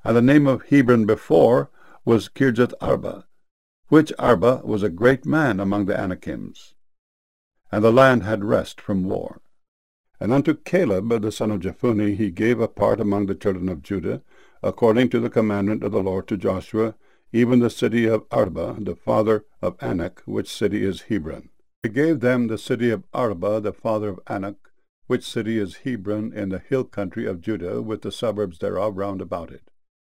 And the name of Hebron before was Kirjath Arba, which Arba was a great man among the Anakims. And the land had rest from war. And unto Caleb the son of Jephunneh he gave a part among the children of Judah, according to the commandment of the Lord to Joshua, even the city of Arba, the father of Anak, which city is Hebron. He gave them the city of Arba, the father of Anak, which city is Hebron, in the hill country of Judah, with the suburbs thereof round about it.